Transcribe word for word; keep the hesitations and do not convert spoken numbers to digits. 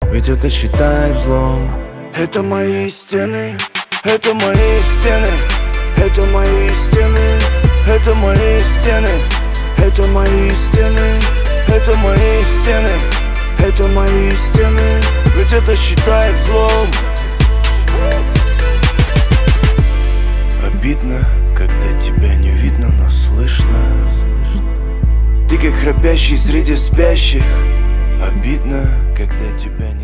ведь это считай взлом. Это мои стены, это мои стены, это мои стены, это мои стены, это мои стены, это мои стены, это мои стены, ведь это считай взлом. Обидно, когда тебя не видно, но слышно. Ты как храпящий среди спящих. Обидно, когда тебя не